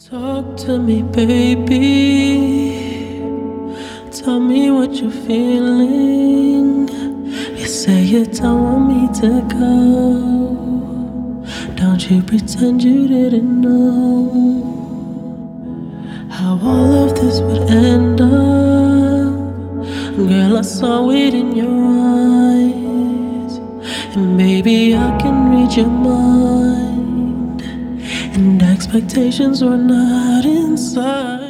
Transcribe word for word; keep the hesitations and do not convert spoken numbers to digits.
Talk to me, baby. Tell me what you're feeling. You say you don't want me to go. Don't you pretend you didn't know how all of this would end up. Girl, I saw it in your eyes, and maybe I can read your mind. And expectations were not inside.